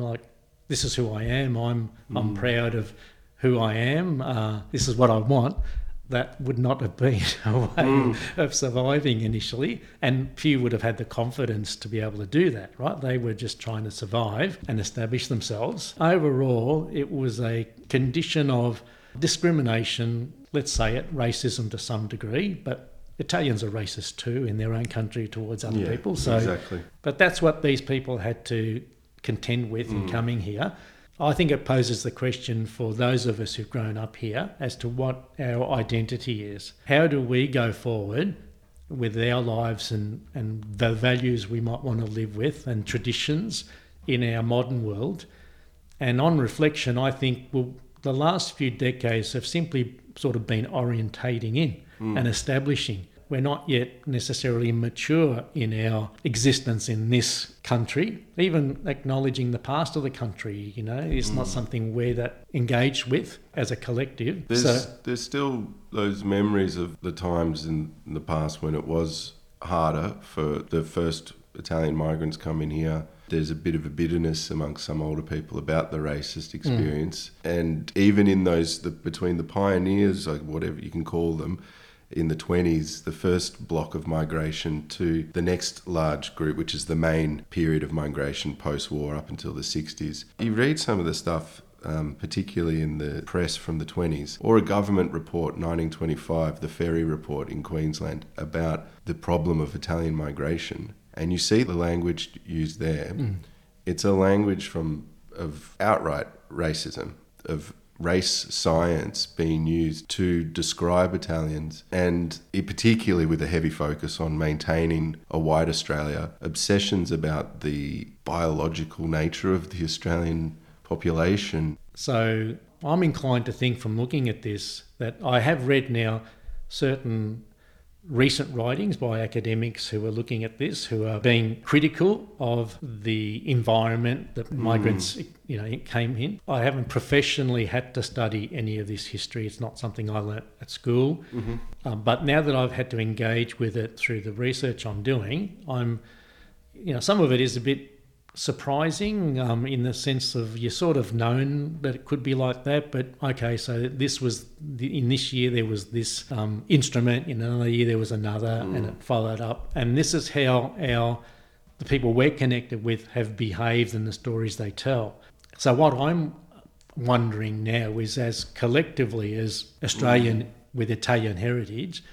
this is who I am, I'm proud of who I am, this is what I want, that would not have been a way of surviving initially, and few would have had the confidence to be able to do that, right? They were just trying to survive and establish themselves. Overall, it was a condition of discrimination, let's say it, racism to some degree, but Italians are racist too in their own country towards other people. So, exactly. But that's what these people had to contend with in coming here. I think it poses the question for those of us who've grown up here as to what our identity is. How do we go forward with our lives and the values we might want to live with and traditions in our modern world? And on reflection, I think the last few decades have simply sort of been orientating in and establishing. We're not yet necessarily mature in our existence in this country. Even acknowledging the past of the country, is not something we're that engaged with as a collective. There's still those memories of the times in the past when it was harder for the first Italian migrants coming here. There's a bit of a bitterness amongst some older people about the racist experience. And even in those, between the pioneers, like whatever you can call them, in the 20s, the first block of migration to the next large group, which is the main period of migration post-war up until the 60s. You read some of the stuff, particularly in the press from the 20s, or a government report, 1925, the Ferry Report in Queensland, about the problem of Italian migration. And you see the language used there. It's a language of outright racism, of race science being used to describe Italians, and particularly with a heavy focus on maintaining a white Australia, obsessions about the biological nature of the Australian population. So I'm inclined to think from looking at this that I have read now certain recent writings by academics who are looking at this, who are being critical of the environment that migrants, came in. I haven't professionally had to study any of this history. It's not something I learnt at school. But now that I've had to engage with it through the research I'm doing, some of it is a bit surprising in the sense of you sort of known that it could be like that, but okay, so this was in this year there was this instrument, in another year there was another, and it followed up, and this is how the people we're connected with have behaved and the stories they tell. So what I'm wondering now is, as collectively as Australian with Italian heritage,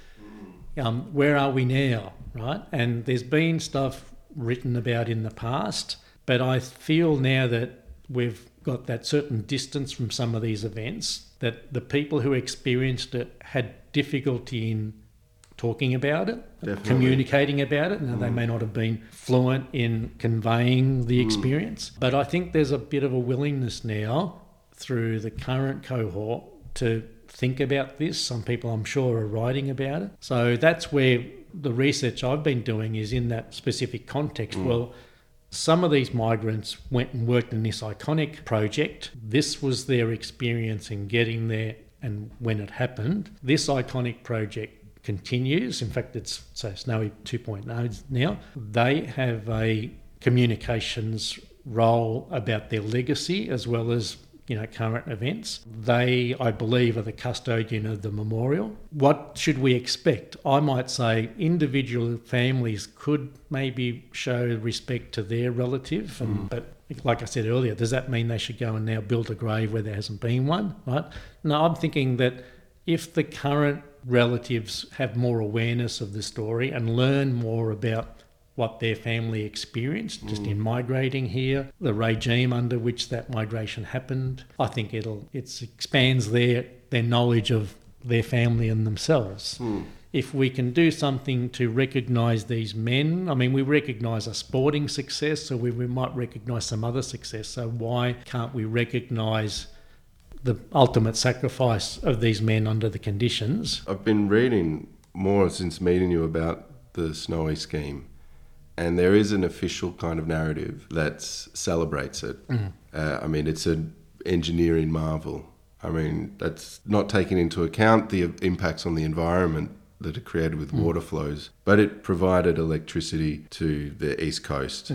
where are we now, right? And there's been stuff written about in the past, but I feel now that we've got that certain distance from some of these events, that the people who experienced it had difficulty in talking about it, communicating about it. Now, they may not have been fluent in conveying the experience, but I think there's a bit of a willingness now through the current cohort to think about this. Some people, I'm sure, are writing about it. So that's where the research I've been doing is in that specific context. Well, some of these migrants went and worked in this iconic project. This was their experience in getting there and when it happened. This iconic project continues. In fact, it's Snowy 2.0 now. They have a communications role about their legacy as well as current events. They, I believe, are the custodian of the memorial. What should we expect? I might say individual families could maybe show respect to their relative, but like I said earlier, does that mean they should go and now build a grave where there hasn't been one, right? No, I'm thinking that if the current relatives have more awareness of the story and learn more about what their family experienced just in migrating here, the regime under which that migration happened, I think it expands their knowledge of their family and themselves. If we can do something to recognise these men, I mean, we recognise a sporting success, so we might recognise some other success. So why can't we recognise the ultimate sacrifice of these men under the conditions? I've been reading more since meeting you about the Snowy scheme. And there is an official kind of narrative that celebrates it. I mean, it's an engineering marvel. I mean, that's not taking into account the impacts on the environment that are created with water flows, but it provided electricity to the East Coast.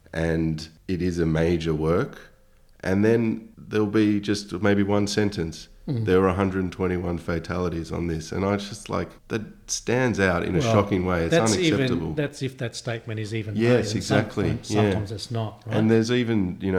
And it is a major work. And then there'll be just maybe one sentence. There were 121 fatalities on this. And I was just like, that stands out in a shocking way. It's unacceptable. That's if that statement is even yes, made. Exactly. Sometimes it's not. Right? And there's even, in a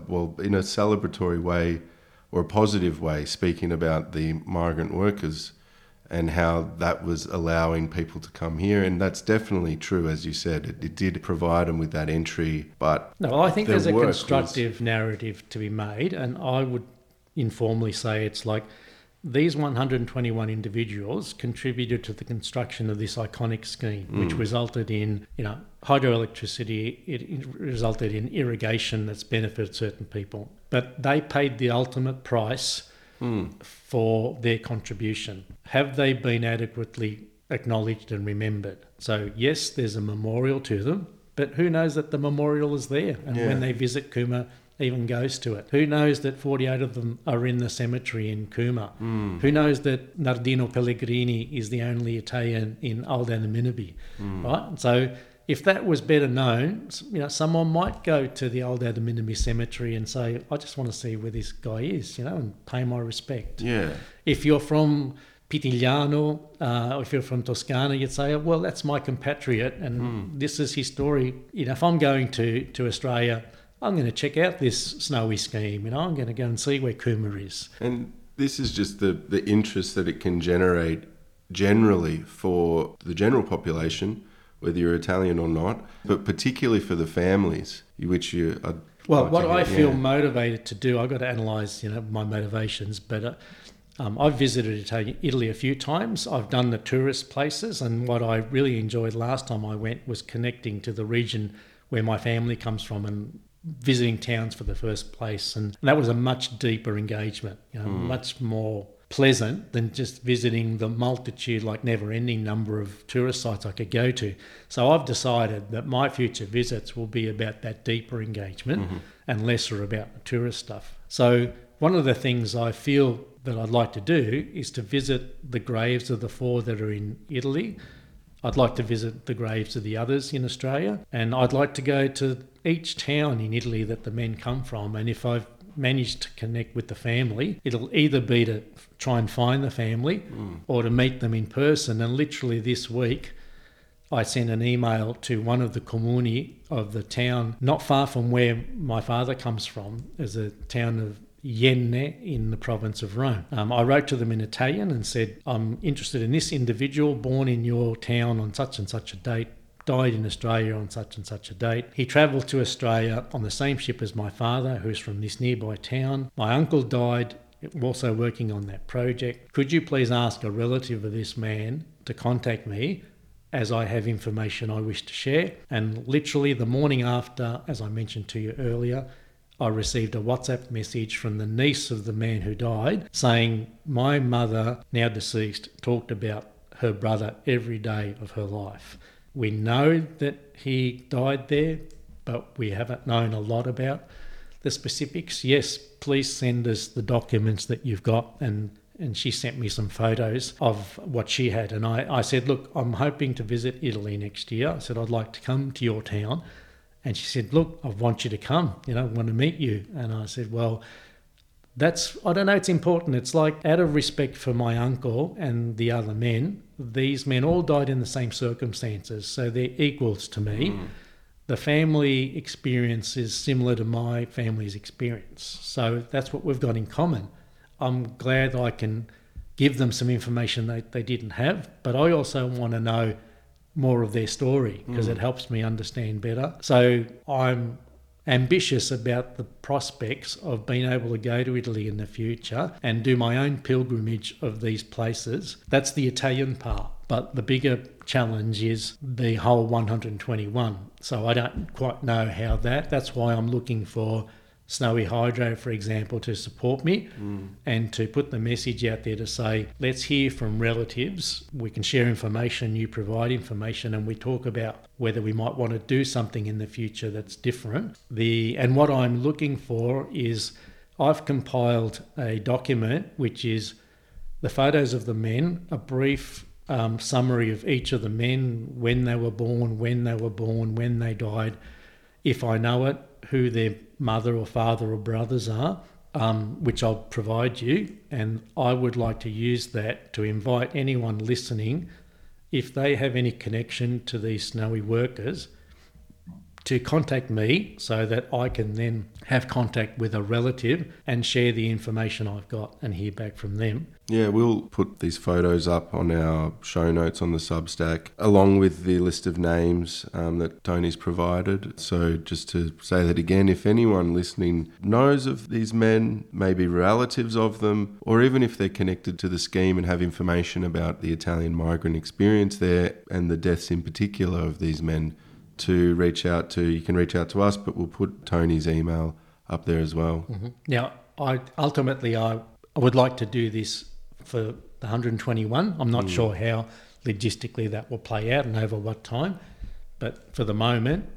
celebratory way or a positive way, speaking about the migrant workers and how that was allowing people to come here. And that's definitely true, as you said. It did provide them with that entry. But no, I think there's a constructive narrative to be made. And I would informally say it's like these 121 individuals contributed to the construction of this iconic scheme, which resulted in, hydroelectricity. It resulted in irrigation that's benefited certain people. But they paid the ultimate price for their contribution. Have they been adequately acknowledged and remembered? So yes, there's a memorial to them, but who knows that the memorial is there? And when they visit Cooma, even goes to it. Who knows that 48 of them are in the cemetery in Cooma? Who knows that Nardino Pellegrini is the only Italian in Aldana Minabe, right? So if that was better known, someone might go to the Aldana Minabe cemetery and say, I just want to see where this guy is, and pay my respect. Yeah. If you're from Pitigliano, or if you're from Toscana, you'd say, well, that's my compatriot and this is his story. If I'm going to Australia, I'm going to check out this Snowy scheme, I'm going to go and see where Cooma is. And this is just the interest that it can generate generally for the general population, whether you're Italian or not, but particularly for the families, which you are... Well, what I feel motivated to do, I've got to analyse, my motivations, but I've visited Italy a few times. I've done the tourist places, and what I really enjoyed last time I went was connecting to the region where my family comes from and visiting towns for the first place, and that was a much deeper engagement, much more pleasant than just visiting the multitude, like never-ending number of tourist sites I could go to. So I've decided that my future visits will be about that deeper engagement and lesser about the tourist stuff. So one of the things I feel that I'd like to do is to visit the graves of the 4 that are in Italy I'd like to visit the graves of the others in Australia, and I'd like to go to each town in Italy that the men come from. And if I've managed to connect with the family, it'll either be to try and find the family or to meet them in person. And literally this week, I sent an email to one of the comuni of the town not far from where my father comes from, as a town of Ienne in the province of Rome. I wrote to them in Italian and said, I'm interested in this individual born in your town on such and such a date, died in Australia on such and such a date. He travelled to Australia on the same ship as my father, who's from this nearby town. My uncle died also working on that project. Could you please ask a relative of this man to contact me, as I have information I wish to share? And literally the morning after, as I mentioned to you earlier, I received a WhatsApp message from the niece of the man who died saying, my mother, now deceased, talked about her brother every day of her life. We know that he died there, but we haven't known a lot about the specifics. Yes, please send us the documents that you've got. And she sent me some photos of what she had. And I said, look, I'm hoping to visit Italy next year. I said, I'd like to come to your town. And she said, look, I want you to come, I want to meet you. And I said, well, I don't know, it's important. It's like, out of respect for my uncle and the other men, these men all died in the same circumstances, so they're equals to me. The family experience is similar to my family's experience. So that's what we've got in common. I'm glad I can give them some information they didn't have, but I also want to know more of their story because it helps me understand better. So I'm ambitious about the prospects of being able to go to Italy in the future and do my own pilgrimage of these places. That's the Italian part. But the bigger challenge is the whole 121. So I don't quite know how that's why I'm looking for Snowy Hydro, for example, to support me and to put the message out there to say, let's hear from relatives. We can share information, you provide information, and we talk about whether we might want to do something in the future that's different. And what I'm looking for is, I've compiled a document which is the photos of the men, a brief summary of each of the men, when they were born, when they died, if I know it, who their mother or father or brothers are, which I'll provide you. And I would like to use that to invite anyone listening, if they have any connection to these Snowy workers, to contact me so that I can then have contact with a relative and share the information I've got and hear back from them. Yeah, we'll put these photos up on our show notes on the Substack, along with the list of names that Tony's provided. So just to say that again, if anyone listening knows of these men, maybe relatives of them, or even if they're connected to the scheme and have information about the Italian migrant experience there and the deaths in particular of these men, to reach out to, you can reach out to us, but we'll put Tony's email up there as well. Mm-hmm. Now, I would like to do this for the 121. I'm not sure how logistically that will play out and over what time, but for the moment,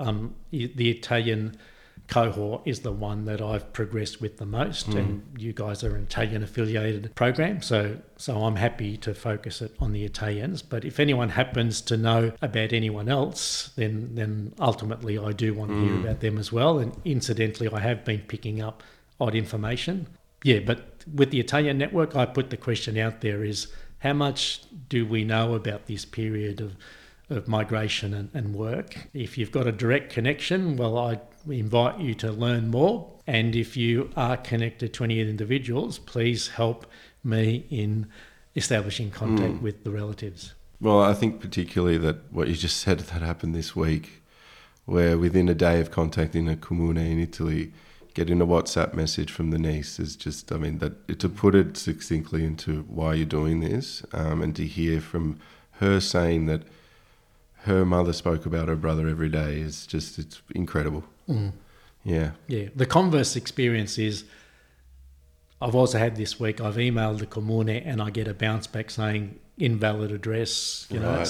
the Italian cohort is the one that I've progressed with the most, and you guys are an Italian affiliated program, so I'm happy to focus it on the Italians. But if anyone happens to know about anyone else, then ultimately I do want to hear about them as well. And incidentally, I have been picking up odd information. Yeah, but with the Italian network, I put the question out there is, how much do we know about this period of migration and work? If you've got a direct connection, well, I invite you to learn more. And if you are connected to any individuals, please help me in establishing contact with the relatives. Well, I think particularly that what you just said that happened this week, where within a day of contacting a comune in Italy, getting a WhatsApp message from the niece is just, to put it succinctly into why you're doing this, and to hear from her saying that her mother spoke about her brother every day is just, it's incredible. Yeah. The converse experience is, I've also had this week, I've emailed the comune and I get a bounce back saying invalid address,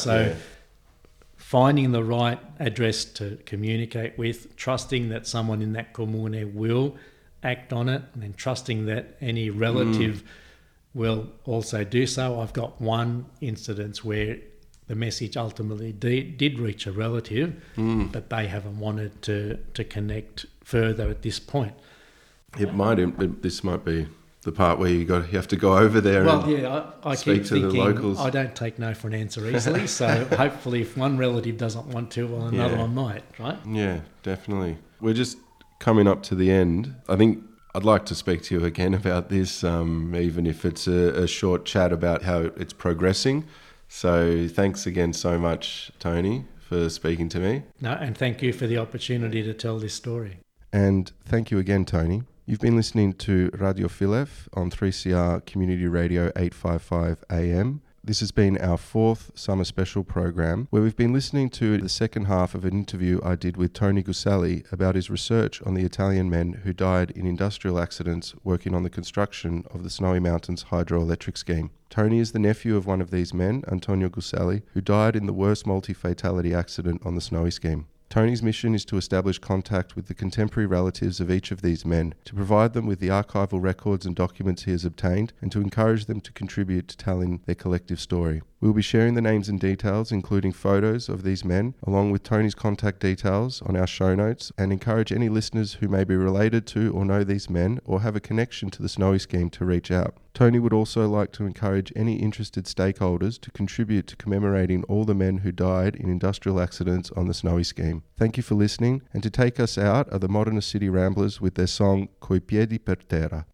finding the right address to communicate with, trusting that someone in that comune will act on it, and then trusting that any relative will also do so. I've got one incident where the message ultimately did reach a relative, but they haven't wanted to connect further at this point. This might be the part where you have to go over there I speak keep to thinking, the locals. I don't take no for an answer easily, so hopefully if one relative doesn't want to, well, another one might, right? Yeah, definitely. We're just coming up to the end. I think I'd like to speak to you again about this, even if it's a short chat about how it's progressing. So thanks again so much, Tony, for speaking to me. No, and thank you for the opportunity to tell this story. And thank you again, Tony. You've been listening to Radio Philef on 3CR Community Radio 855 AM. This has been our 4th summer special program where we've been listening to the second half of an interview I did with Tony Guselli about his research on the Italian men who died in industrial accidents working on the construction of the Snowy Mountains hydroelectric scheme. Tony is the nephew of one of these men, Antonio Guselli, who died in the worst multi-fatality accident on the Snowy scheme. Tony's mission is to establish contact with the contemporary relatives of each of these men, to provide them with the archival records and documents he has obtained, and to encourage them to contribute to telling their collective story. We will be sharing the names and details, including photos of these men, along with Tony's contact details on our show notes, and encourage any listeners who may be related to or know these men or have a connection to the Snowy scheme to reach out. Tony would also like to encourage any interested stakeholders to contribute to commemorating all the men who died in industrial accidents on the Snowy scheme. Thank you for listening, and to take us out are the Modernist City Ramblers with their song Coi piedi per terra.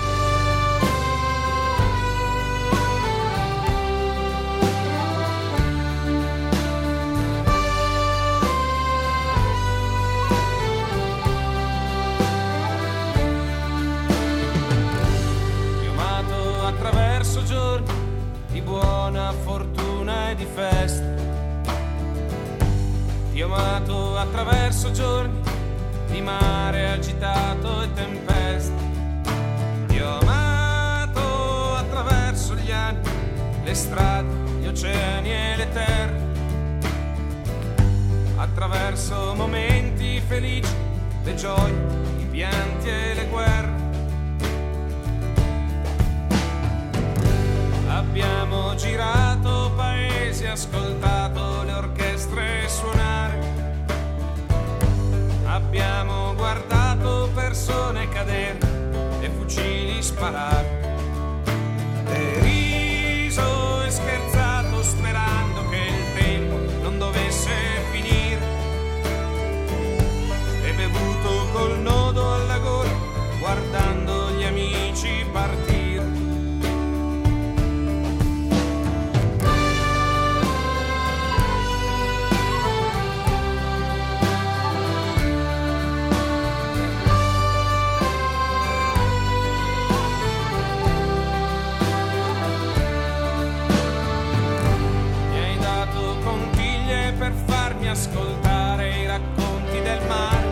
Ti ho amato attraverso giorni di mare agitato e tempeste. Ti ho amato attraverso gli anni, le strade, gli oceani e le terre. Attraverso momenti felici, le gioie, i pianti e le guerre. Abbiamo girato paesi, ascoltato le orchestre suonare. Abbiamo guardato persone cadere e fucili sparare. E riso e scherzato sperando che il tempo non dovesse finire. E bevuto col nodo alla gola guardando gli amici partire. Ascoltare i racconti del mare,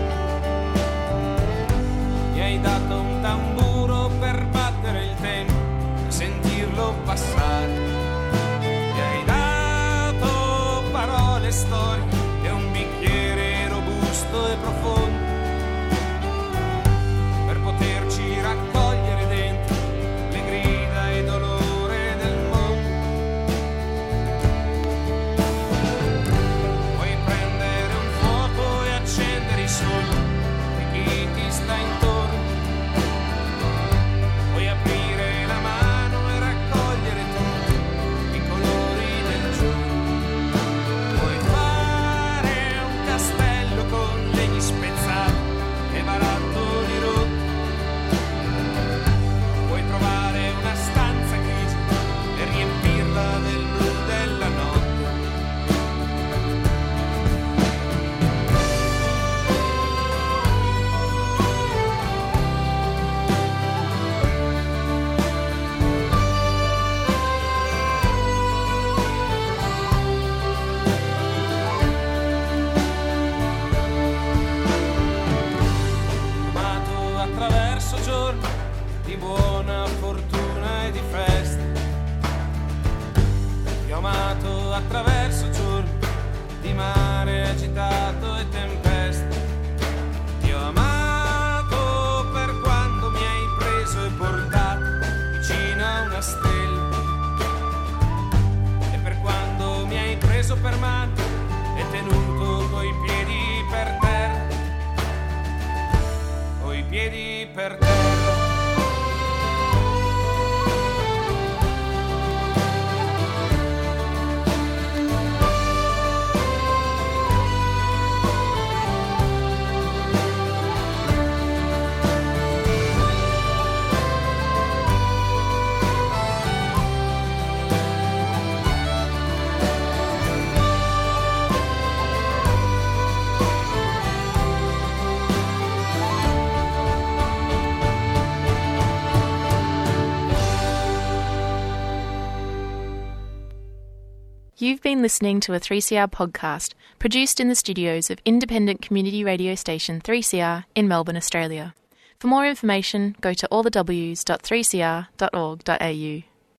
mi hai dato un tamburo per battere il tempo e sentirlo passare, mi hai dato parole, storie e un bicchiere robusto e profondo per poterci raccogliere dentro le grida e dolore del mondo. Solo di chi ti sta intorno, puoi aprire la mano e raccogliere tutti i colori del giorno, puoi fare un castello con legni spezzati e barattoli rotti, puoi trovare una stanza grigia e riempirla del blu della notte. Di buona fortuna e di festa, ti ho amato attraverso giorni di mare agitato e tempeste, ti ho amato per quando mi hai preso e portato vicino a una stella, e per quando mi hai preso piedi per terra. You've been listening to a 3CR podcast produced in the studios of independent community radio station 3CR in Melbourne, Australia. For more information, go to allthews.3cr.org.au.